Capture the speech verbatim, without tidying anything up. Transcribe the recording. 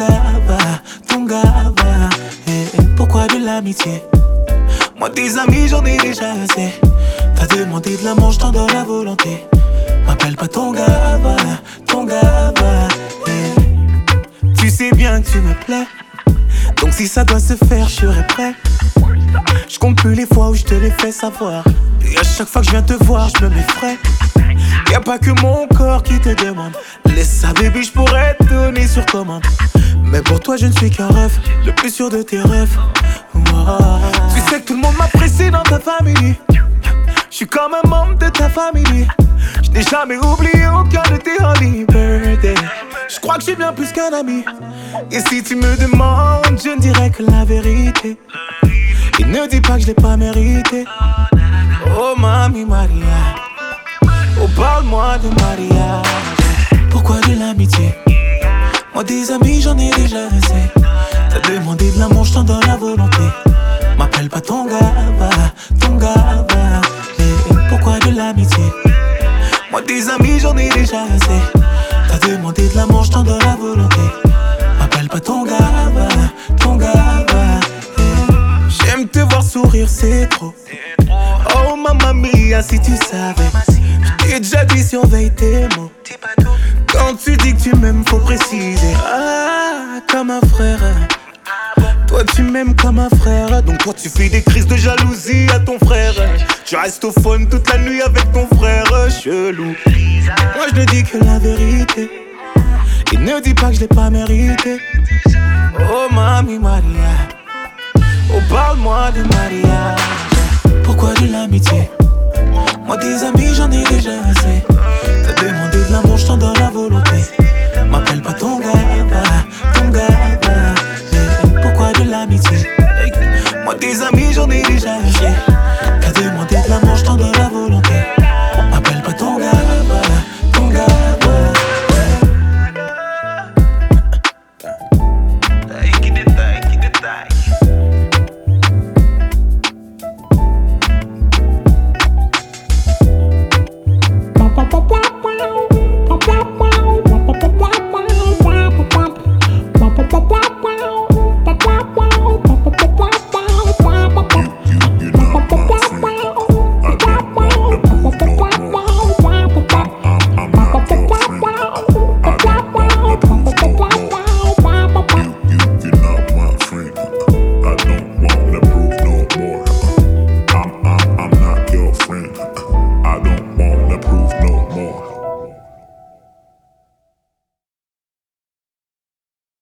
gava, ton gava. Et pourquoi de l'amitié? Moi tes amis j'en ai déjà assez. T'as demandé de l'amour, j't'en donne la volonté. M'appelle pas ton gava, ton gava. Et tu sais bien que tu me plais. Donc si ça doit se faire, je serai prêt. Je compte plus les fois où je te l'ai fait savoir. Et à chaque fois que je viens te voir, je me m'effraie. Y'a pas que mon corps qui te demande. Laisse ça baby, je pourrais te donner sur commande. Mais pour toi je ne suis qu'un ref, le plus sûr de tes rêves. Wow. Tu sais que tout le monde m'apprécie dans ta famille. Je suis comme un membre de ta famille. Je n'ai jamais oublié aucun de tes happy birthday. Je crois que je suis bien plus qu'un ami. Et si tu me demandes, je ne dirais que la vérité. Et ne dis pas que je l'ai pas mérité. Oh Mami Maria, oh parle-moi de mariage. Pourquoi de l'amitié? Moi des amis j'en ai déjà assez. T'as demandé de l'amour, je t'en donne la volonté. M'appelle pas ton gava, ton gava. Et pourquoi de l'amitié? Moi des amis j'en ai déjà assez. T'as demandé de l'amour, je t'en donne la volonté. M'appelle pas ton gava, ton gava. Et j'aime te voir sourire, c'est trop. Oh mamma mia, si tu savais. Je t'ai déjà dit, surveille tes mots. Quand tu dis que tu m'aimes, faut préciser. Ah, comme un frère. Toi tu m'aimes comme un frère. Donc toi tu fais des crises de jalousie à ton frère. Tu restes au phone toute la nuit avec ton frère chelou. Moi je ne dis que la vérité. Et ne dis pas que je l'ai pas mérité. Oh Mami Maria, oh parle-moi de mariage. Pourquoi de l'amitié? Moi des amis j'en ai déjà assez. T'as demandé de l'amour, je t'en donne la volonté. M'appelle pas ton gava, ton gava. Mais pourquoi de l'amitié? Moi des amis j'en ai déjà